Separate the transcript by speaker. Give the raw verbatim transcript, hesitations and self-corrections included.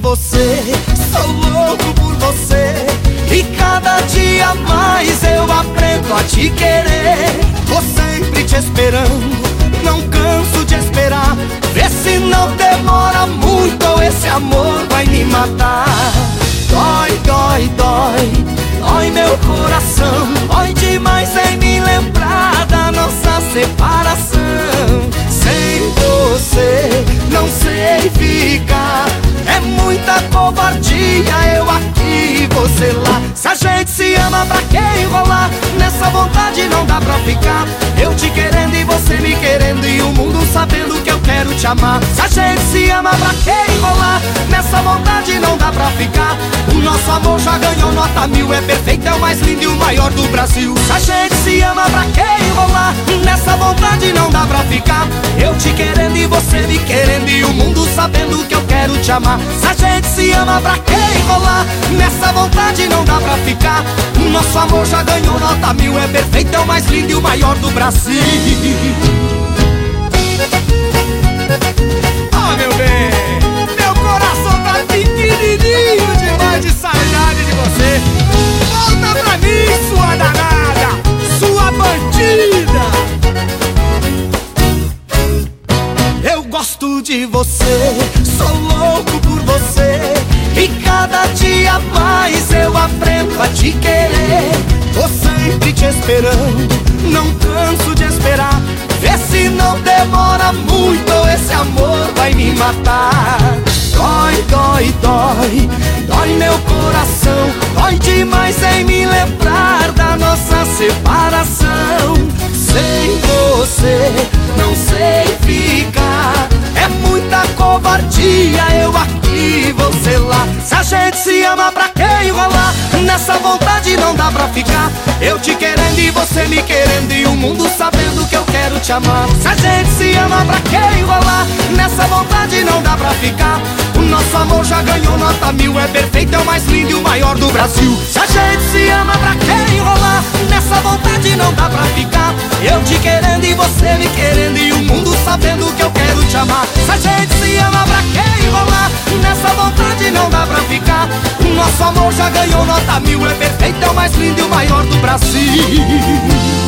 Speaker 1: você, sou louco por você. E cada dia mais eu aprendo a te querer. Tô sempre te esperando, não canso de esperar. Vê se não demora muito ou esse amor vai me matar. Dói, dói, dói, dói meu coração. Dói demais em me lembrar da nossa separação. Sem você não sei ficar, é muita covardia, eu aqui, você lá. Se a gente se ama, pra que enrolar? Nessa vontade não dá pra ficar. Eu te querendo e você me querendo, e o mundo sabendo que eu quero te amar. Se a gente se ama, pra que enrolar? Nessa vontade não dá pra ficar. O nosso amor já ganhou nota mil, é perfeito, é o mais lindo e o maior do Brasil. Se a gente se ama, pra que enrolar? Nessa vontade não dá pra ficar. Eu te querendo e você me querendo, e o mundo sabendo que eu quero te amar. Se a gente se ama, pra que enrolar? Nessa vontade não dá pra ficar. O nosso amor já ganhou nota mil, é perfeito, é o mais lindo e o maior do Brasil. Ah, meu bem, meu coração tá pequenininho demais de saudade de você. Volta pra mim, sua danada, sua bandida. Eu gosto de você, sou louco por você. E cada dia mais eu aprendo a te querer. Tô sempre te esperando, não canso de esperar. Vê se não demora muito ou esse amor vai me matar. Dói, dói, dói, dói meu coração. Dói demais em me lembrar da nossa separação. Sem você não sei ficar, é muita covardia, eu aqui, você lá. Se a gente se ama, pra que enrolar? Nessa vontade não dá pra ficar. Eu te querendo e você me querendo, e o mundo sabendo que eu quero te amar. Se a gente se ama, pra que enrolar? Nessa vontade não dá pra ficar. O nosso amor já ganhou nota mil, é perfeito, é o mais lindo e o maior do Brasil. Se a gente se ama, pra que enrolar? Nessa vontade não dá pra ficar. Eu te querendo e você me querendo, e o mundo sabendo que eu quero te amar. Se a gente se ama, pra que enrolar? Nessa vontade não dá pra ficar. O nosso amor já ganhou nota mil, é perfeito, é o mais lindo e o maior do Brasil.